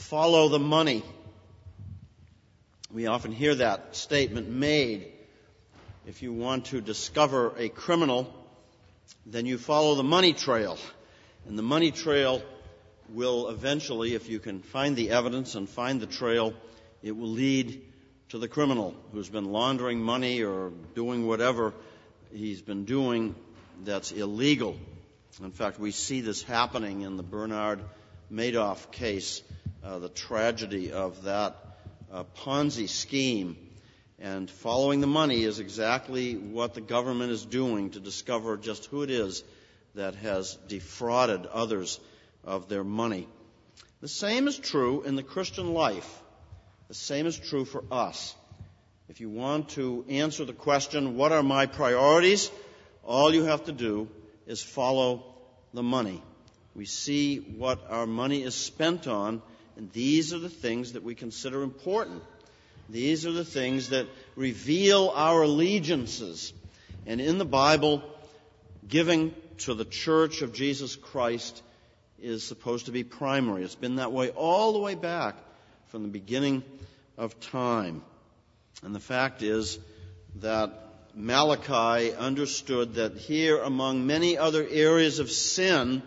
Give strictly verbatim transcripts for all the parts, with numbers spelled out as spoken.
follow the money. We often hear that statement made. If you want to discover a criminal, then you follow the money trail. And the money trail will eventually, if you can find the evidence and find the trail, it will lead to the criminal who's been laundering money or doing whatever he's been doing that's illegal. In fact, we see this happening in the Bernard Madoff case, uh, the tragedy of that uh, Ponzi scheme. And following the money is exactly what the government is doing to discover just who it is that has defrauded others of their money. The same is true in the Christian life. The same is true for us. If you want to answer the question, what are my priorities? All you have to do is follow the money. We see what our money is spent on, and these are the things that we consider important. These are the things that reveal our allegiances. And in the Bible, giving to the Church of Jesus Christ is supposed to be primary. It's been that way all the way back from the beginning of time. And the fact is that Malachi understood that here, among many other areas of sin,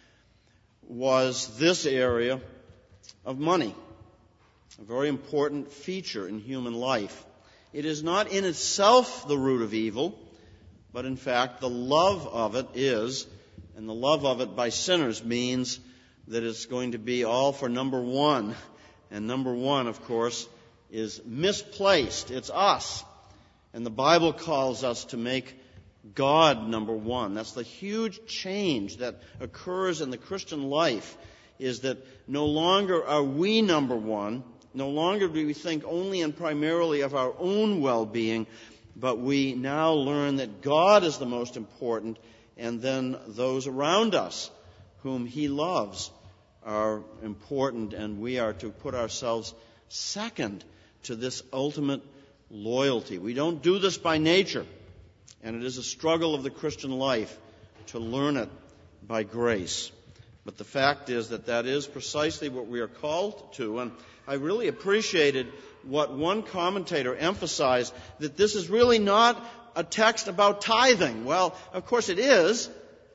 was this area of money, a very important feature in human life. It is not in itself the root of evil, but in fact the love of it is, and the love of it by sinners means that it's going to be all for number one. And number one, of course, is misplaced. It's us. And the Bible calls us to make God number one. That's the huge change that occurs in the Christian life, is that no longer are we number one, no longer do we think only and primarily of our own well-being, but we now learn that God is the most important, and then those around us whom He loves are important, and we are to put ourselves second to this ultimate loyalty. We don't do this by nature, and it is a struggle of the Christian life to learn it by grace. But the fact is that that is precisely what we are called to, and I really appreciated what one commentator emphasized, that this is really not a text about tithing. Well, of course it is,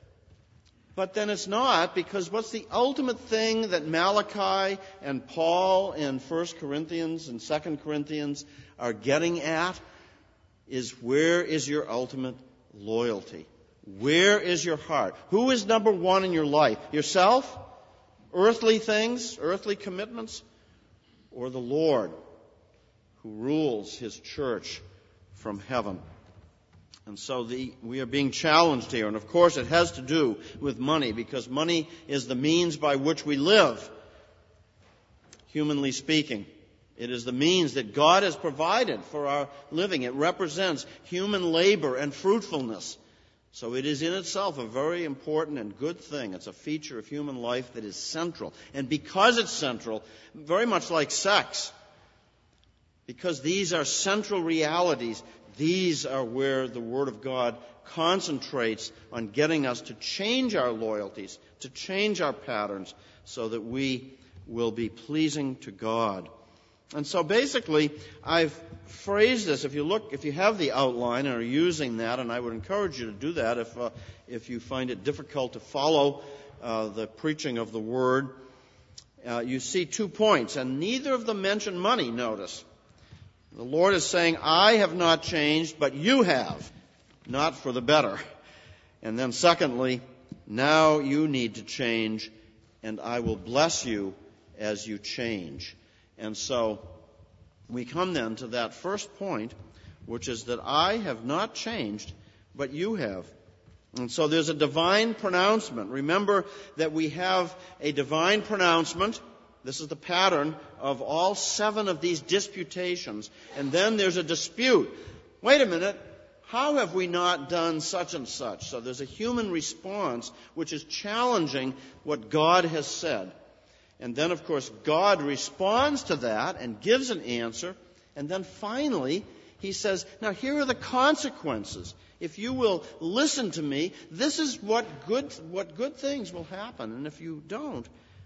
but then it's not, because what's the ultimate thing that Malachi and Paul in First Corinthians and Second Corinthians are getting at is, where is your ultimate loyalty? Where is your heart? Who is number one in your life? Yourself? Earthly things? Earthly commitments? Or the Lord who rules His church from heaven? And so the, we are being challenged here. And of course it has to do with money, because money is the means by which we live, humanly speaking. It is the means that God has provided for our living. It represents human labor and fruitfulness. So it is in itself a very important and good thing. It's a feature of human life that is central. And because it's central, very much like sex, because these are central realities, these are where the Word of God concentrates on getting us to change our loyalties, to change our patterns, so that we will be pleasing to God. And so basically, I've phrased this. If you look, if you have the outline and are using that, and I would encourage you to do that if uh, if you find it difficult to follow uh, the preaching of the Word, uh, you see two points, and neither of them mention money, notice. The Lord is saying, I have not changed, but you have, not for the better. And then secondly, now you need to change, and I will bless you as you change. And so we come then to that first point, which is that I have not changed, but you have. And so there's a divine pronouncement. Remember that we have a divine pronouncement. This is the pattern of all seven of these disputations. And then there's a dispute. Wait a minute. How have we not done such and such? So there's a human response which is challenging what God has said. And then, of course, God responds to that and gives an answer. And then finally, He says, now here are the consequences. If you will listen to me, this is what good, what good things will happen. And if you don't,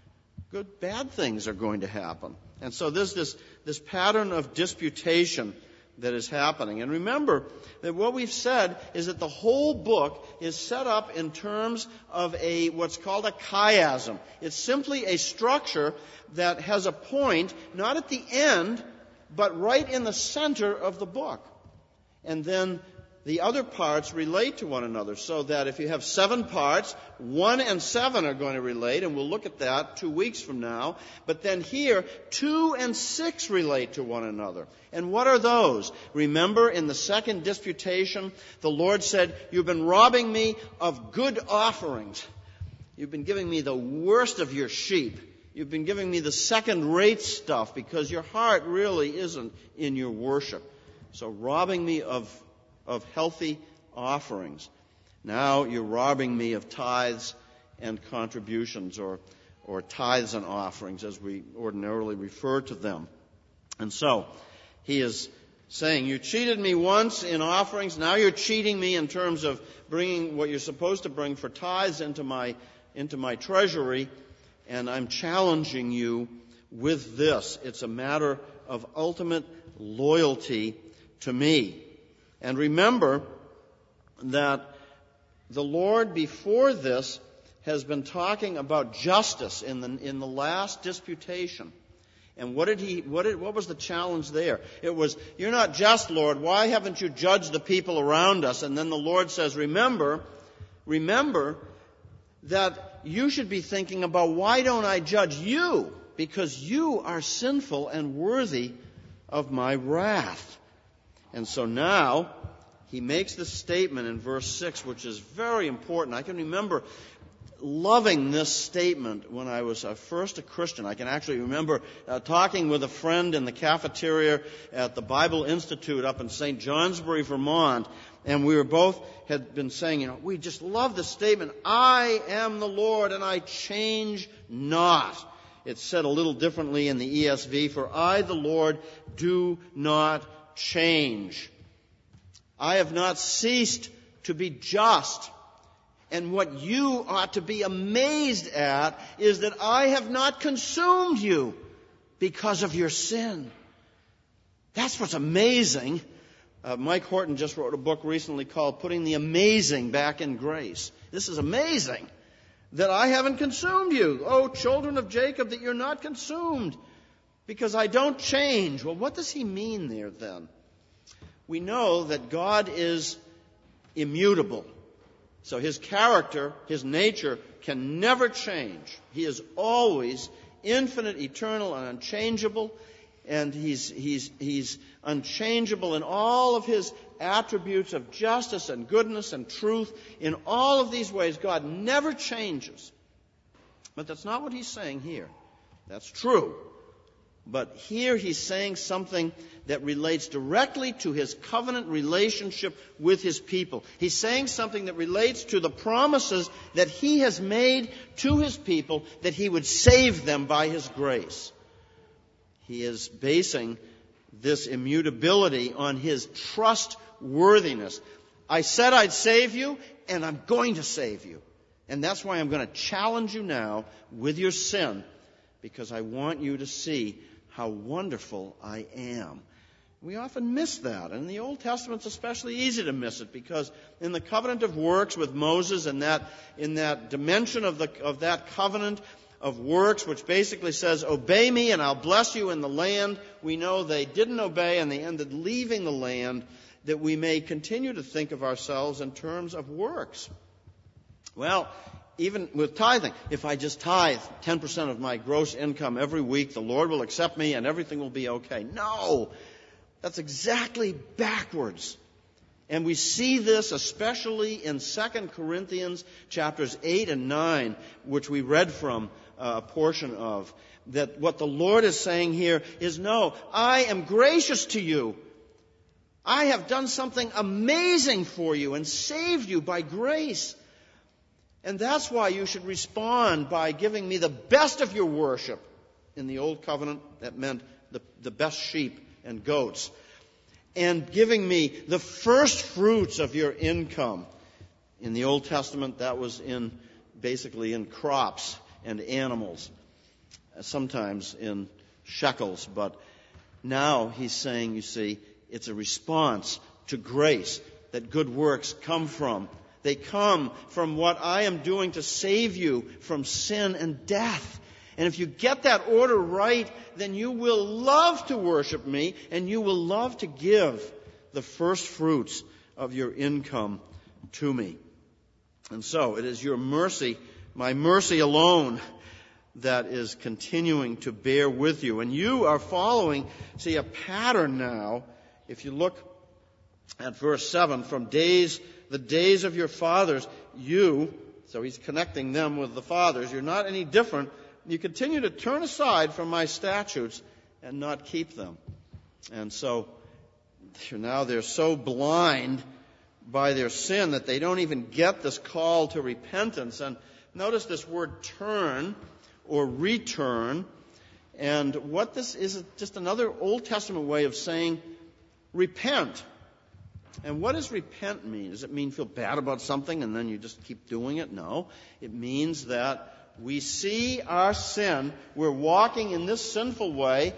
good, bad things are going to happen. And so there's this, this pattern of disputation that is happening. And remember that what we've said is that the whole book is set up in terms of a what's called a chiasm. It's simply a structure that has a point, not at the end, but right in the center of the book. And then the other parts relate to one another, so that if you have seven parts, one and seven are going to relate, and we'll look at that two weeks from now. But then here, two and six relate to one another. And what are those? Remember, in the second disputation, the Lord said, "You've been robbing me of good offerings. You've been giving me the worst of your sheep. You've been giving me the second-rate stuff because your heart really isn't in your worship. So robbing me of of healthy offerings. Now you're robbing me of tithes and contributions, or or tithes and offerings, as we ordinarily refer to them." And so he is saying, you cheated me once in offerings, now you're cheating me in terms of bringing what you're supposed to bring for tithes into my into my treasury, and I'm challenging you with this. It's a matter of ultimate loyalty to me. And remember that the Lord before this has been talking about justice in the in the last disputation. And what did he what did what was the challenge there? It was, "You're not just, Lord. Why haven't you judged the people around us?" And then the Lord says, "Remember, remember that you should be thinking about, why don't I judge you? Because you are sinful and worthy of my wrath." And so now he makes this statement in verse six, which is very important. I can remember loving this statement when I was uh, first a Christian. I can actually remember uh, talking with a friend in the cafeteria at the Bible Institute up in Saint Johnsbury, Vermont, and we were both had been saying, you know, we just love the statement, "I am the Lord and I change not." It's said a little differently in the E S V, "For I, the Lord, do not change. I have not ceased to be just." And what you ought to be amazed at is that I have not consumed you because of your sin. That's what's amazing. Uh, Mike Horton just wrote a book recently called Putting the Amazing Back in Grace. This is amazing that I haven't consumed you. Oh, children of Jacob, that you're not consumed because I don't change. Well, what does he mean there then? We know that God is immutable. So his character, his nature can never change. He is always infinite, eternal, and unchangeable. And he's, he's, he's unchangeable in all of his attributes of justice and goodness and truth. In all of these ways, God never changes. But that's not what he's saying here. That's true. But here he's saying something that relates directly to his covenant relationship with his people. He's saying something that relates to the promises that he has made to his people, that he would save them by his grace. He is basing this immutability on his trustworthiness. I said I'd save you, and I'm going to save you. And that's why I'm going to challenge you now with your sin, because I want you to see how wonderful I am. We often miss that. And in the Old Testament, it's especially easy to miss it, because in the covenant of works with Moses, and that in that dimension of the of that covenant of works, which basically says, obey me and I'll bless you in the land, we know they didn't obey and they ended leaving the land, that we may continue to think of ourselves in terms of works. Well, even with tithing, if I just tithe ten percent of my gross income every week, the Lord will accept me and everything will be okay. No! That's exactly backwards. And we see this especially in Second Corinthians chapters eight and nine, which we read from uh, a portion of. That what the Lord is saying here is, no, I am gracious to you. I have done something amazing for you and saved you by grace. And that's why you should respond by giving me the best of your worship. In the Old Covenant, that meant the, the best sheep and goats. And giving me the first fruits of your income. In the Old Testament, that was in basically in crops and animals. sometimes in shekels. But now he's saying, you see, it's a response to grace that good works come from. They come from what I am doing to save you from sin and death. And if you get that order right, then you will love to worship me, and you will love to give the first fruits of your income to me. And so it is your mercy, my mercy alone, that is continuing to bear with you. And you are following, see, a pattern now. If you look at verse seven, from days, the days of your fathers, you, so he's connecting them with the fathers, you're not any different. You continue to turn aside from my statutes and not keep them. And so now they're so blind by their sin that they don't even get this call to repentance. And notice this word turn or return. And what this is, is just another Old Testament way of saying repent. And what does repent mean? Does it mean feel bad about something and then you just keep doing it? No. It means that we see our sin, we're walking in this sinful way,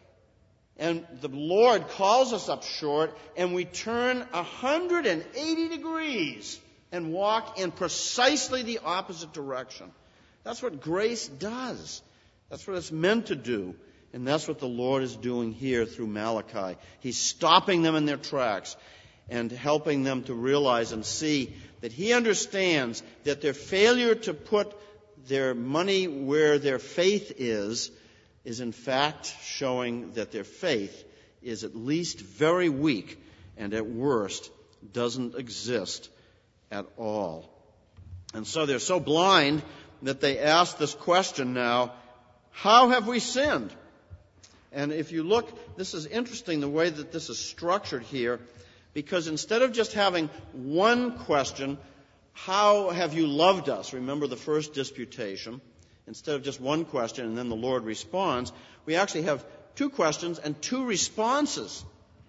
and the Lord calls us up short, and we turn one hundred eighty degrees and walk in precisely the opposite direction. That's what grace does. That's what it's meant to do. And that's what the Lord is doing here through Malachi. He's stopping them in their tracks and helping them to realize and see that He understands that their failure to put their money where their faith is, is in fact showing that their faith is at least very weak and at worst doesn't exist at all. And so they're so blind that they ask this question now, how have we sinned? And if you look, this is interesting the way that this is structured here, because instead of just having one question, how have you loved us? Remember the first disputation. Instead of just one question and then the Lord responds, we actually have two questions and two responses.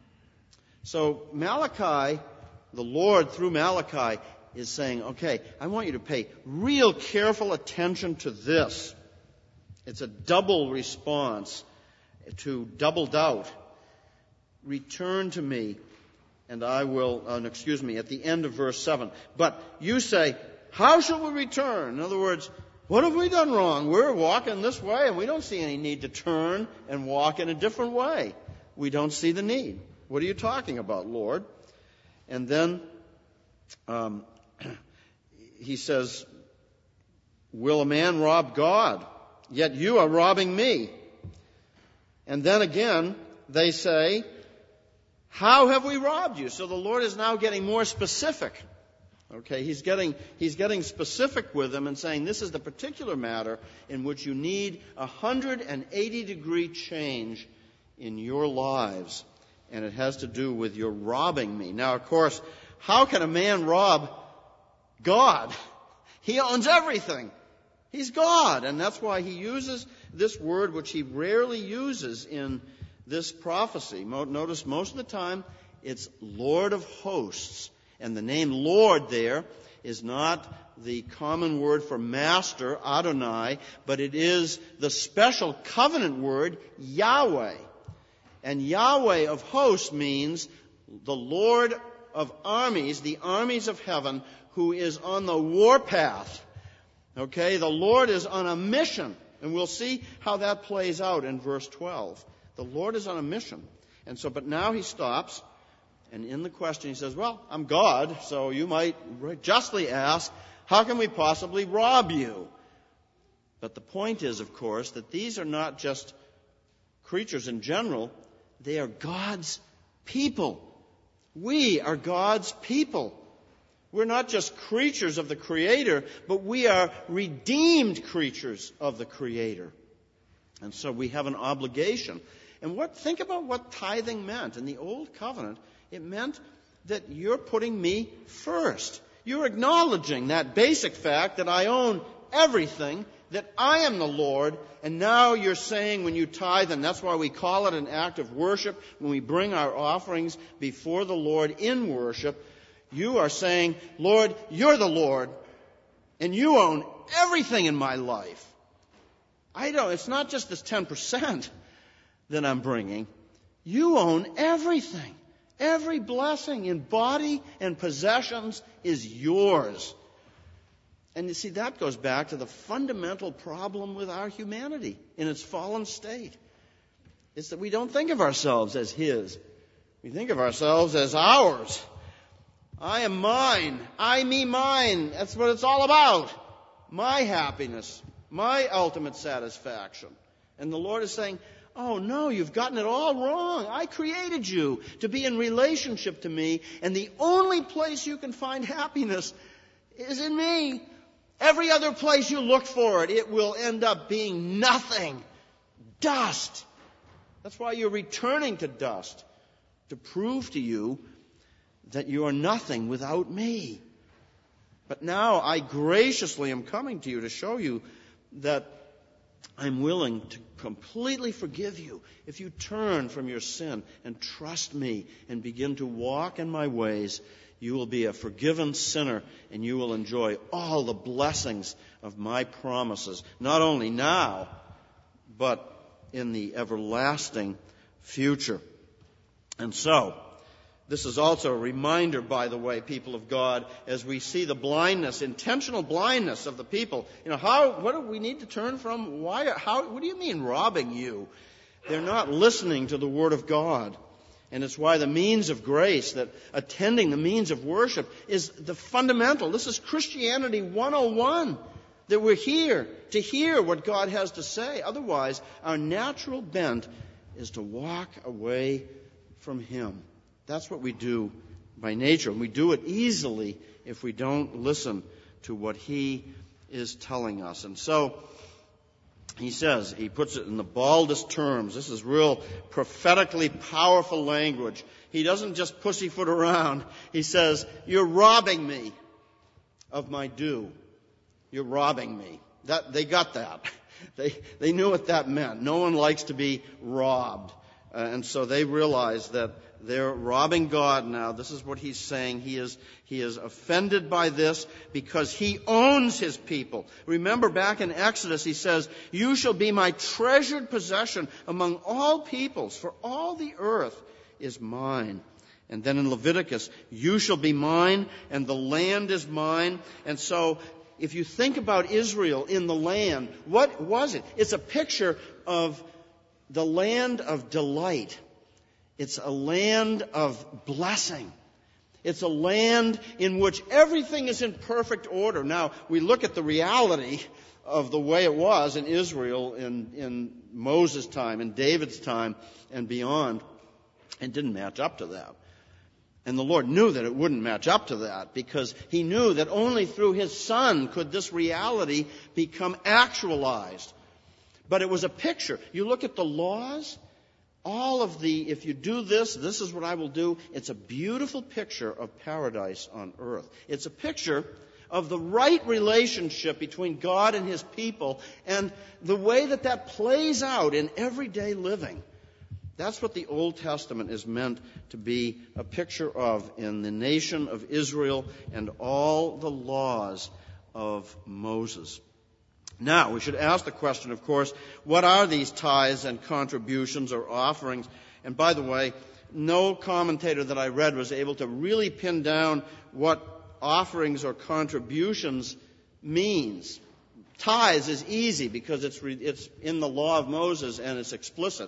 So Malachi, the Lord through Malachi, is saying, okay, I want you to pay real careful attention to this. It's a double response to double doubt. Return to me, and I will, uh, excuse me, at the end of verse seven. But you say, how shall we return? In other words, what have we done wrong? We're walking this way, and we don't see any need to turn and walk in a different way. We don't see the need. What are you talking about, Lord? And then um, he says, will a man rob God? Yet you are robbing me. And then again, they say, how have we robbed you? So the Lord is now getting more specific. Okay, he's getting, he's getting specific with them and saying this is the particular matter in which you need a one hundred eighty degree change in your lives. And it has to do with your robbing me. Now, of course, how can a man rob God? He owns everything. He's God. And that's why he uses this word, which he rarely uses in this prophecy. Notice most of the time it's Lord of hosts. And the name Lord there is not the common word for master, Adonai, but it is the special covenant word, Yahweh. And Yahweh of hosts means the Lord of armies, the armies of heaven, who is on the warpath. Okay, the Lord is on a mission. And we'll see how that plays out in verse twelve. The Lord is on a mission. And so, but now he stops, and in the question he says, well, I'm God, so you might justly ask, how can we possibly rob you? But the point is, of course, that these are not just creatures in general, they are God's people. We are God's people. We're not just creatures of the Creator, but we are redeemed creatures of the Creator. And so we have an obligation. And what, think about what tithing meant. In the Old Covenant, it meant that you're putting me first. You're acknowledging that basic fact that I own everything, that I am the Lord, and now you're saying when you tithe, and that's why we call it an act of worship, when we bring our offerings before the Lord in worship, you are saying, Lord, you're the Lord, and you own everything in my life. I don't, it's not just this ten percent that I'm bringing. You own everything. Every blessing in body and possessions is yours. And you see, that goes back to the fundamental problem with our humanity in its fallen state. It's that we don't think of ourselves as His. We think of ourselves as ours. I am mine. I, me, mine. That's what it's all about. My happiness. My ultimate satisfaction. And the Lord is saying, oh no, you've gotten it all wrong. I created you to be in relationship to me, and the only place you can find happiness is in me. Every other place you look for it, it will end up being nothing. Dust. That's why you're returning to dust, to prove to you that you are nothing without me. But now I graciously am coming to you to show you that I'm willing to completely forgive you if you turn from your sin and trust me and begin to walk in my ways. You will be a forgiven sinner, and you will enjoy all the blessings of my promises, not only now, but in the everlasting future. And so, this is also a reminder, by the way, people of God, as we see the blindness, intentional blindness of the people. You know, how, what do we need to turn from? Why, how, what do you mean robbing you? They're not listening to the Word of God. And it's why the means of grace, that attending the means of worship, is the fundamental. This is Christianity one oh one. That we're here to hear what God has to say. Otherwise, our natural bent is to walk away from Him. That's what we do by nature. And we do it easily if we don't listen to what He is telling us. And so, he says, he puts it in the baldest terms. This is real prophetically powerful language. He doesn't just pussyfoot around. He says, you're robbing me of my due. You're robbing me. That, they got that. They, they knew what that meant. No one likes to be robbed. Uh, and so they realize that they're robbing God now. This is what he's saying. He is, he is offended by this because he owns his people. Remember back in Exodus, he says, you shall be my treasured possession among all peoples, for all the earth is mine. And then in Leviticus, you shall be mine, and the land is mine. And so, if you think about Israel in the land, what was it? It's a picture of the land of delight. It's a land of blessing. It's a land in which everything is in perfect order. Now, we look at the reality of the way it was in Israel in, in Moses' time, in David's time, and beyond. It didn't match up to that. And the Lord knew that it wouldn't match up to that because He knew that only through His Son could this reality become actualized. But it was a picture. You look at the laws, all of the, if you do this, this is what I will do. It's a beautiful picture of paradise on earth. It's a picture of the right relationship between God and His people and the way that that plays out in everyday living. That's what the Old Testament is meant to be a picture of in the nation of Israel and all the laws of Moses. Now, we should ask the question, of course, what are these tithes and contributions or offerings? And by the way, no commentator that I read was able to really pin down what offerings or contributions means. Tithes is easy because it's it's in the law of Moses and it's explicit.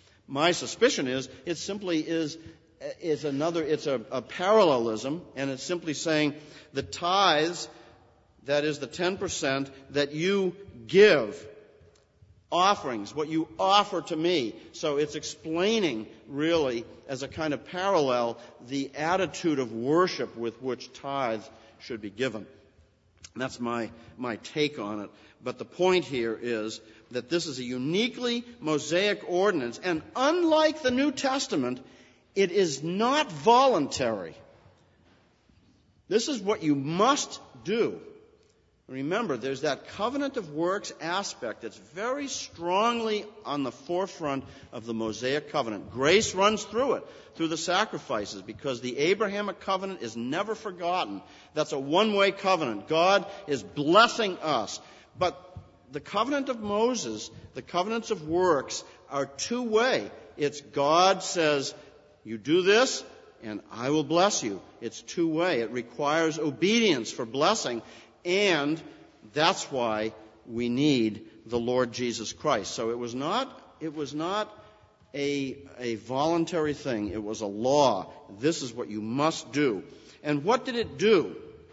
My suspicion is it simply is is another, it's a, a parallelism, and it's simply saying the tithes, that is the ten percent that you give, offerings, what you offer to me. So it's explaining, really, as a kind of parallel, the attitude of worship with which tithes should be given. And that's my, my take on it. But the point here is that this is a uniquely Mosaic ordinance, and unlike the New Testament, it is not voluntary. This is what you must do. Remember, there's that covenant of works aspect that's very strongly on the forefront of the Mosaic covenant. Grace runs through it, through the sacrifices, because the Abrahamic covenant is never forgotten. That's a one-way covenant. God is blessing us. But the covenant of Moses, the covenants of works, are two-way. It's God says, you do this, and I will bless you. It's two-way. It requires obedience for blessing, and that's why we need the Lord Jesus Christ. So it was not, it was not a, a voluntary thing. It was a law. This is what you must do. And what did it do?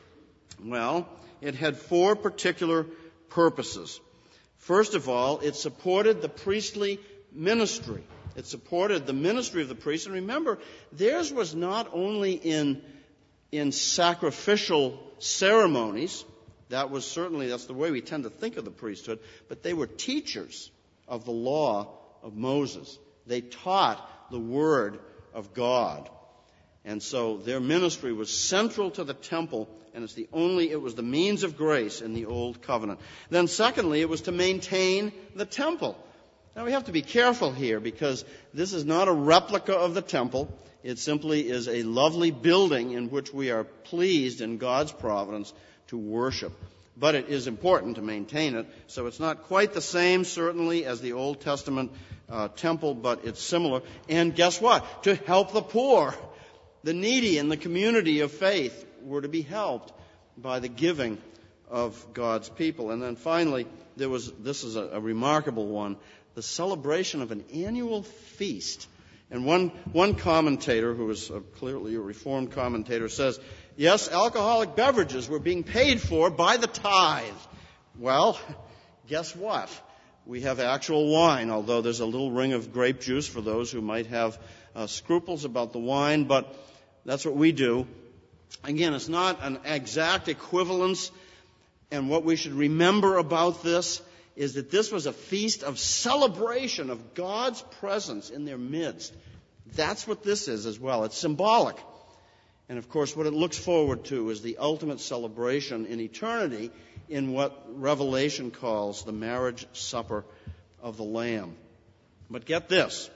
Well, it had four particular purposes. First of all, it supported the priestly ministry. It supported the ministry of the priest. And remember, theirs was not only in, in sacrificial ceremonies. That was certainly, that's the way we tend to think of the priesthood. But they were teachers of the law of Moses. They taught the word of God. And so their ministry was central to the temple, and it's the only, it was the means of grace in the Old Covenant. Then secondly, it was to maintain the temple. Now we have to be careful here because this is not a replica of the temple. It simply is a lovely building in which we are pleased in God's providence to worship. But it is important to maintain it. So it's not quite the same, certainly, as the Old Testament uh, temple, but it's similar. And guess what? To help the poor. The needy in the community of faith were to be helped by the giving of God's people. And then finally, there was, this is a, a remarkable one, the celebration of an annual feast. And one, one commentator, who is a, clearly a Reformed commentator, says, yes, alcoholic beverages were being paid for by the tithe. Well, guess what? We have actual wine, although there's a little ring of grape juice for those who might have uh, scruples about the wine, but that's what we do. Again, it's not an exact equivalence, and what we should remember about this is that this was a feast of celebration of God's presence in their midst. That's what this is as well. It's symbolic. And of course, what it looks forward to is the ultimate celebration in eternity in what Revelation calls the marriage supper of the Lamb. But get this,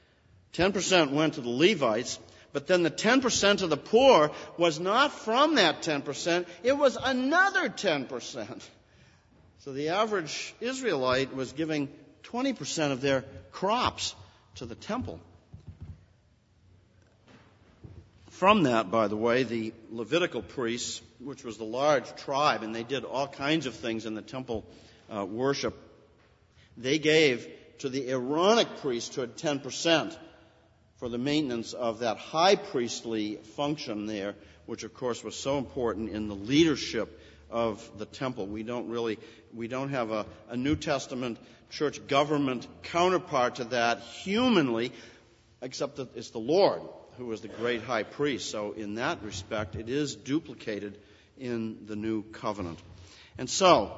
ten percent went to the Levites, but then the ten percent of the poor was not from that ten percent, it was another ten percent. So the average Israelite was giving twenty percent of their crops to the temple. From that, by the way, the Levitical priests, which was the large tribe, and they did all kinds of things in the temple uh, worship, they gave to the Aaronic priesthood ten percent for the maintenance of that high priestly function there, which of course was so important in the leadership of the temple. We don't really, we don't have a, a New Testament church government counterpart to that humanly, except that it's the Lord who is the great high priest. So in that respect, it is duplicated in the new covenant. And so,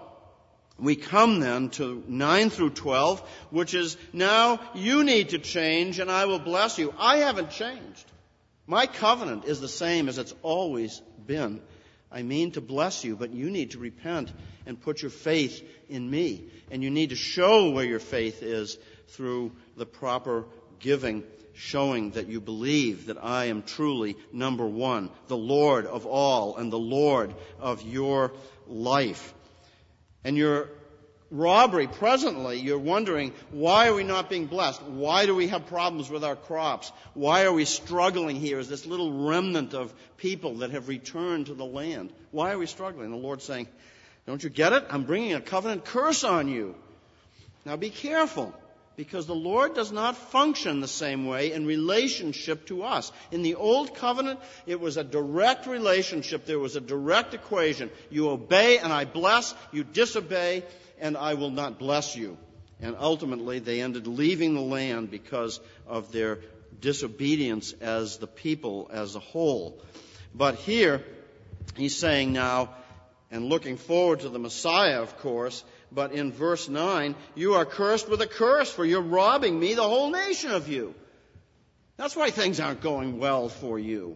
we come then to nine through twelve, which is, now you need to change and I will bless you. I haven't changed. My covenant is the same as it's always been. I mean to bless you, but you need to repent and put your faith in me. And you need to show where your faith is through the proper giving, showing that you believe that I am truly, number one, the Lord of all and the Lord of your life. And your robbery, presently, you're wondering, why are we not being blessed? Why do we have problems with our crops? Why are we struggling here as this little remnant of people that have returned to the land? Why are we struggling? The Lord's saying, don't you get it? I'm bringing a covenant curse on you. Now be careful, because the Lord does not function the same way in relationship to us. In the Old Covenant, it was a direct relationship. There was a direct equation. You obey and I bless. You disobey and I will not bless you. And ultimately, they ended leaving the land because of their disobedience as the people as a whole. But here, he's saying now, and looking forward to the Messiah, of course, but in verse nine, you are cursed with a curse, for you're robbing me, the whole nation, of you. That's why things aren't going well for you.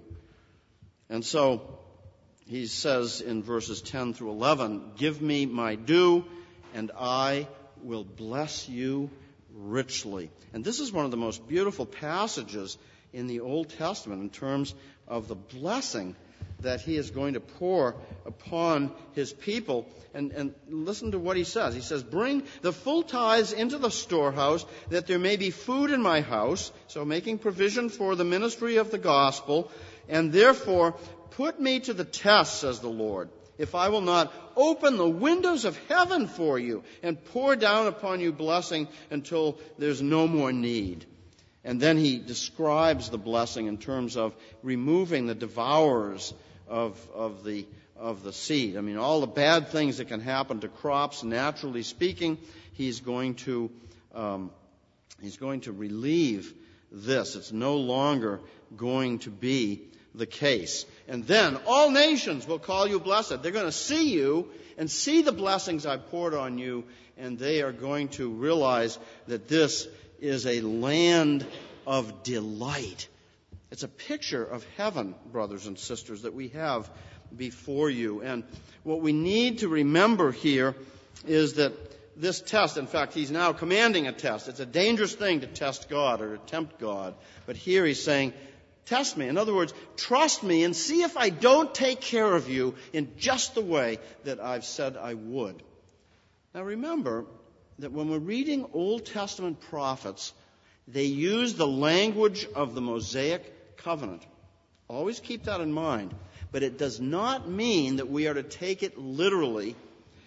And so he says in verses ten through eleven, give me my due, and I will bless you richly. And this is one of the most beautiful passages in the Old Testament in terms of the blessing that he is going to pour upon his people. And, and listen to what he says. He says, bring the full tithes into the storehouse, that there may be food in my house, so making provision for the ministry of the gospel, and therefore put me to the test, says the Lord, if I will not open the windows of heaven for you and pour down upon you blessing until there's no more need. And then he describes the blessing in terms of removing the devourers of, of the of the seed. I mean, all the bad things that can happen to crops, naturally speaking, he's going to um, he's going to relieve this. It's no longer going to be the case. And then all nations will call you blessed. They're going to see you and see the blessings I poured on you, and they are going to realize that this is a land of delight. It's a picture of heaven, brothers and sisters, that we have before you. And what we need to remember here is that this test, in fact, he's now commanding a test. It's a dangerous thing to test God or to tempt God. But here he's saying, test me. In other words, trust me and see if I don't take care of you in just the way that I've said I would. Now remember that when we're reading Old Testament prophets, they use the language of the Mosaic covenant. Always keep that in mind. But it does not mean that we are to take it literally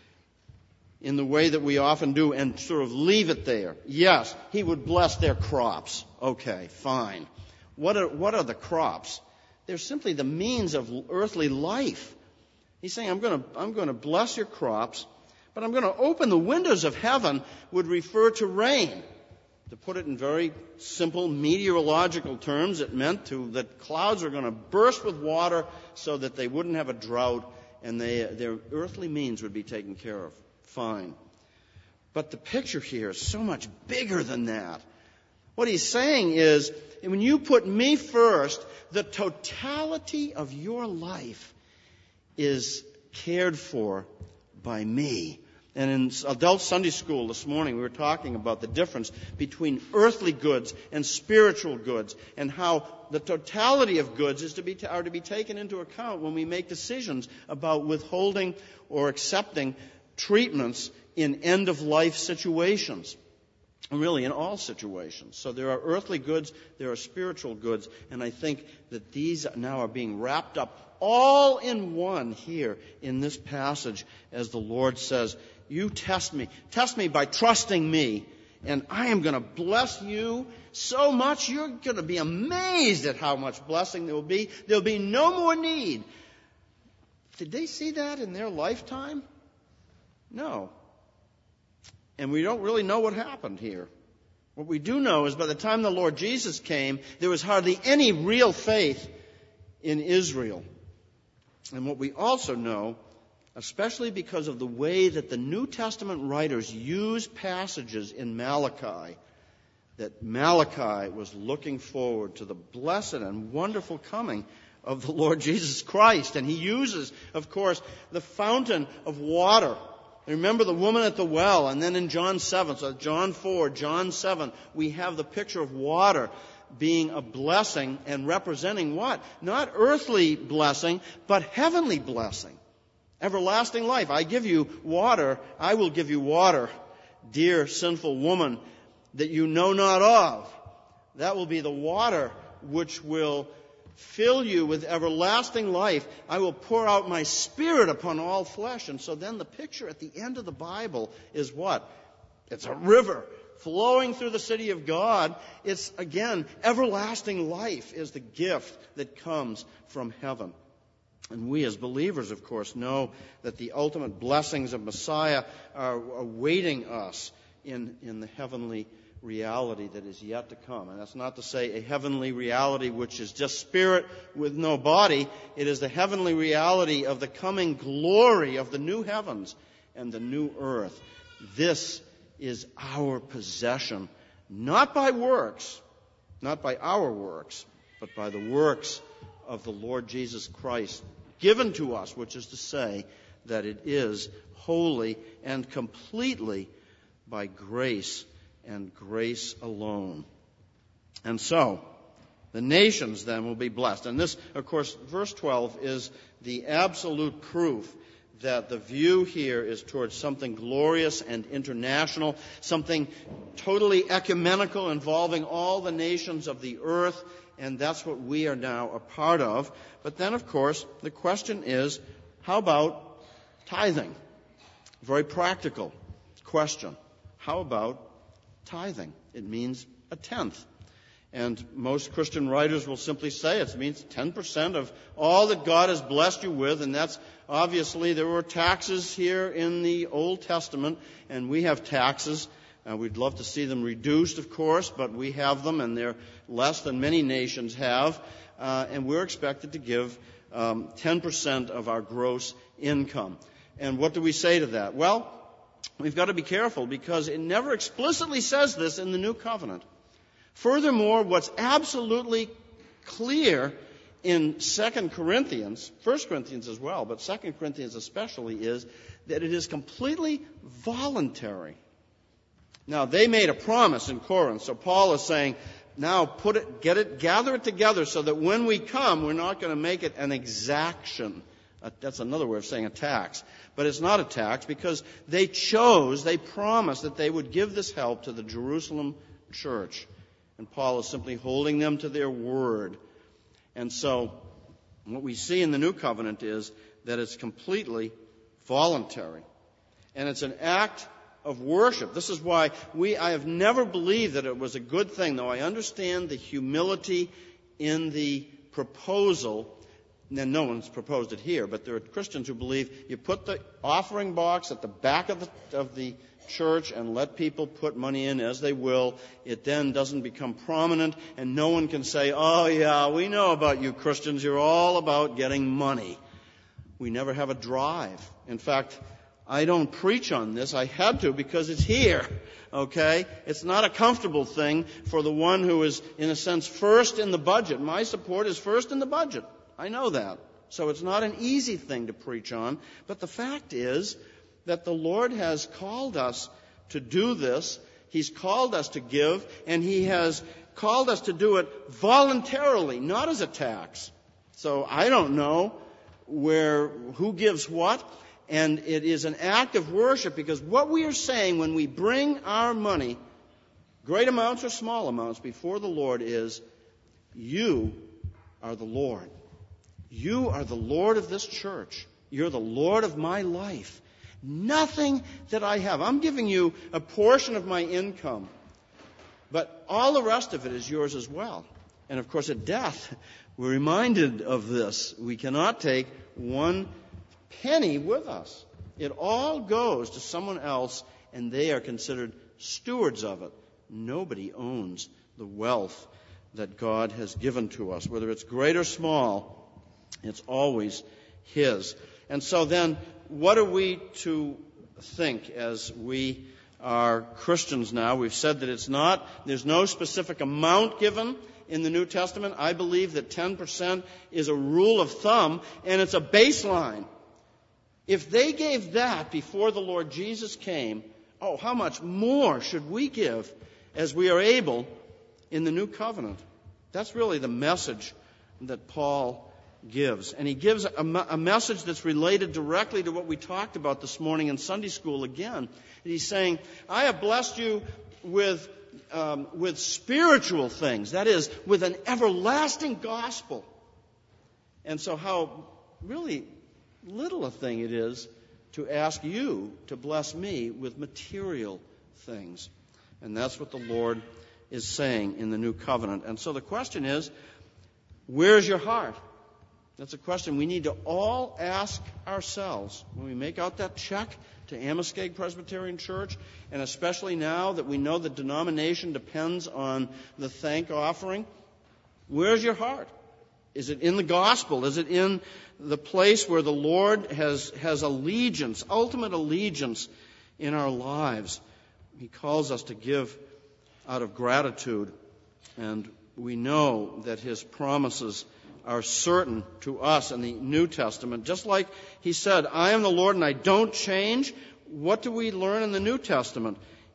in the way that we often do and sort of leave it there. Yes, he would bless their crops. Okay, fine. What are, what are the crops? They're simply the means of earthly life. He's saying, I'm going to, I'm going to bless your crops, but I'm going to open the windows of heaven would refer to rain. To put it in very simple meteorological terms, it meant to that clouds are going to burst with water so that they wouldn't have a drought and they, their earthly means would be taken care of. Fine. But the picture here is so much bigger than that. What he's saying is, when you put me first, the totality of your life is cared for by me. And in adult Sunday school this morning, we were talking about the difference between earthly goods and spiritual goods, and how the totality of goods is to be are to be taken into account when we make decisions about withholding or accepting treatments in end-of-life situations. Really, in all situations. So there are earthly goods, there are spiritual goods, and I think that these now are being wrapped up all in one here in this passage as the Lord says, you test me. Test me by trusting me, and I am going to bless you so much you're going to be amazed at how much blessing there will be. There will be no more need. Did they see that in their lifetime? No. And we don't really know what happened here. What we do know is by the time the Lord Jesus came, there was hardly any real faith in Israel. And what we also know, especially because of the way that the New Testament writers use passages in Malachi, that Malachi was looking forward to the blessed and wonderful coming of the Lord Jesus Christ. And he uses, of course, the fountain of water. Remember the woman at the well, and then in John seven, so John four, John seven, we have the picture of water being a blessing and representing what? Not earthly blessing, but heavenly blessing. Everlasting life. I give you water, I will give you water, dear sinful woman, that you know not of. That will be the water which will fill you with everlasting life. I will pour out my Spirit upon all flesh. And so then the picture at the end of the Bible is what? It's a river flowing through the city of God. It's, again, everlasting life is the gift that comes from heaven. And we as believers, of course, know that the ultimate blessings of Messiah are awaiting us in, in the heavenly reality that is yet to come. And that's not to say a heavenly reality which is just spirit with no body. It is the heavenly reality of the coming glory of the new heavens and the new earth. This is our possession, not by works, not by our works, but by the works of the Lord Jesus Christ, given to us, which is to say that it is wholly and completely by grace and grace alone. And so, The nations then will be blessed. And this, of course, verse twelve is the absolute proof that the view here is towards something glorious and international, something totally ecumenical involving all the nations of the earth, and that's what we are now a part of. But then, of course, the question is, how about tithing? Very practical question. How about tithing? It means a tenth. And most Christian writers will simply say it means ten percent of all that God has blessed you with, and that's obviously there were taxes here in the Old Testament, and we have taxes. Uh, we'd love to see them reduced, of course, but we have them, and they're less than many nations have, uh, and we're expected to give um, ten percent of our gross income. And what do we say to that? Well, we've got to be careful because it never explicitly says this in the New Covenant. Furthermore, what's absolutely clear in Second Corinthians, First Corinthians as well, but Second Corinthians especially, is that it is completely voluntary. Now, they made a promise in Corinth, so Paul is saying, now put it, get it, gather it together so that when we come, we're not going to make it an exaction. That's another way of saying a tax. But it's not a tax because they chose, they promised that they would give this help to the Jerusalem church. And Paul is simply holding them to their word. And so what we see in the New Covenant is that it's completely voluntary. And it's an act of worship. This is why we, I have never believed that it was a good thing, though I understand the humility in the proposal. And no one's proposed it here, but there are Christians who believe you put the offering box at the back of the, of the church and let people put money in as they will. It then doesn't become prominent, and no one can say, oh, yeah, we know about you Christians. You're all about getting money. We never have a drive. In fact, I don't preach on this. I had to because it's here, okay? It's not a comfortable thing for the one who is, in a sense, first in the budget. My support is first in the budget. I know that. So it's not an easy thing to preach on. But the fact is that the Lord has called us to do this. He's called us to give, and He has called us to do it voluntarily, not as a tax. So I don't know where who gives what, and it is an act of worship because what we are saying when we bring our money, great amounts or small amounts, before the Lord is, you are the Lord. You are the Lord of this church. You're the Lord of my life. Nothing that I have. I'm giving you a portion of my income. But all the rest of it is yours as well. And of course at death, we're reminded of this. We cannot take one penny with us. It all goes to someone else, and they are considered stewards of it. Nobody owns the wealth that God has given to us. Whether it's great or small, it's always His. And so then, what are we to think as we are Christians now? We've said that it's not, there's no specific amount given in the New Testament. I believe that ten percent is a rule of thumb, and it's a baseline. If they gave that before the Lord Jesus came, oh, how much more should we give as we are able in the New Covenant? That's really the message that Paul gives. And he gives a, a message that's related directly to what we talked about this morning in Sunday school again. And he's saying, I have blessed you with, um, with spiritual things. That is, with an everlasting gospel. And so how really little a thing it is to ask you to bless me with material things. And that's what the Lord is saying in the New Covenant. And so the question is, where's your heart? That's a question we need to all ask ourselves when we make out that check to Amoskeag Presbyterian Church, and especially now that we know the denomination depends on the thank offering. Where's your heart? Is it in the gospel? Is it in the place where the Lord has, has allegiance, ultimate allegiance in our lives? He calls us to give out of gratitude, and we know that His promises are certain to us in the New Testament. Just like He said, I am the Lord and I don't change. What do we learn in the New Testament?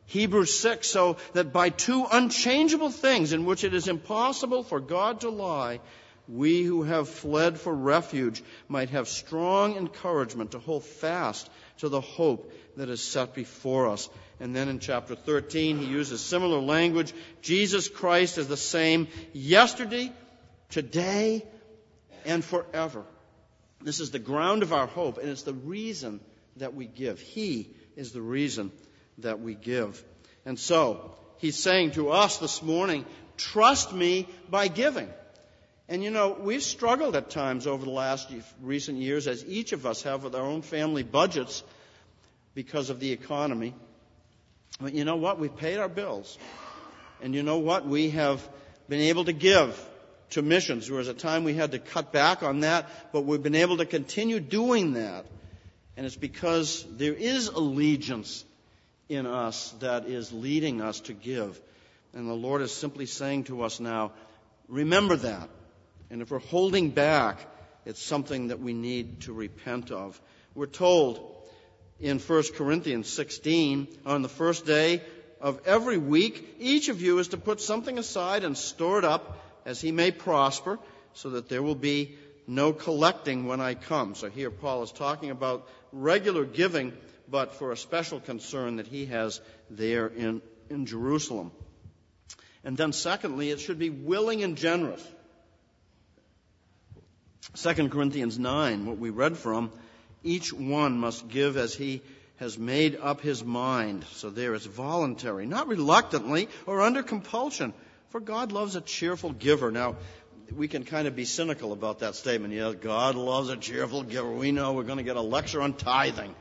Hebrews six, so that by two unchangeable things in which it is impossible for God to lie, we who have fled for refuge might have strong encouragement to hold fast to the hope that is set before us. And then in chapter thirteen, he uses similar language. Jesus Christ is the same yesterday, today, and forever. This is the ground of our hope, and it's the reason that we give. He is the reason that we give. And so, he's saying to us this morning, trust me by giving. And you know, we've struggled at times over the last recent years, as each of us have with our own family budgets because of the economy. But you know what? We've paid our bills. And you know what? We have been able to give to missions. There was a time we had to cut back on that, but we've been able to continue doing that. And it's because there is allegiance in us that is leading us to give. And the Lord is simply saying to us now, remember that. And if we're holding back, it's something that we need to repent of. We're told in First Corinthians sixteen, on the first day of every week, each of you is to put something aside and store it up as he may prosper, so that there will be no collecting when I come. So here Paul is talking about regular giving, but for a special concern that he has there in, in Jerusalem. And then secondly, it should be willing and generous. Second Corinthians nine, what we read from, each one must give as he has made up his mind. So there it's voluntary, not reluctantly or under compulsion, for God loves a cheerful giver. Now, we can kind of be cynical about that statement. Yeah, God loves a cheerful giver. We know we're going to get a lecture on tithing.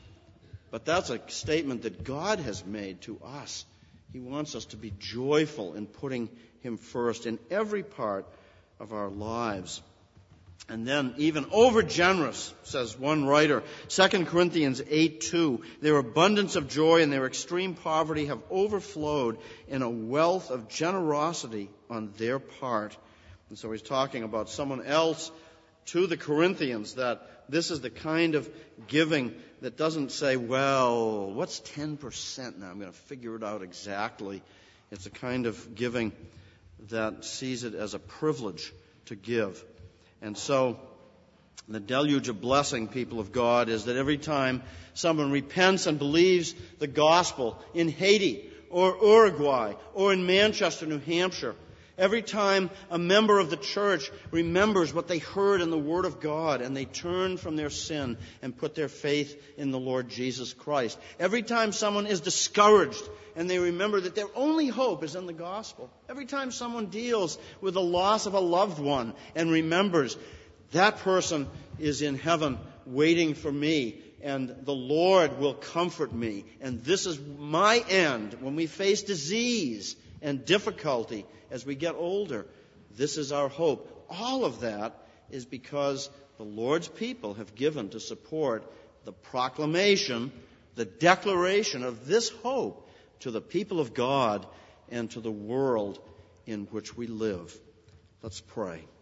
But that's a statement that God has made to us. He wants us to be joyful in putting him first in every part of our lives. And then even over-generous, says one writer, Second Corinthians eight two, their abundance of joy and their extreme poverty have overflowed in a wealth of generosity on their part. And so he's talking about someone else to the Corinthians, that this is the kind of giving that doesn't say, well, what's ten percent now? I'm going to figure it out exactly. It's a kind of giving that sees it as a privilege to give. And so the deluge of blessing, people of God, is that every time someone repents and believes the gospel in Haiti or Uruguay or in Manchester, New Hampshire, every time a member of the church remembers what they heard in the Word of God and they turn from their sin and put their faith in the Lord Jesus Christ, every time someone is discouraged and they remember that their only hope is in the gospel, every time someone deals with the loss of a loved one and remembers that person is in heaven waiting for me and the Lord will comfort me, and this is my end when we face disease and difficulty as we get older. This is our hope. All of that is because the Lord's people have given to support the proclamation, the declaration of this hope to the people of God and to the world in which we live. Let's pray.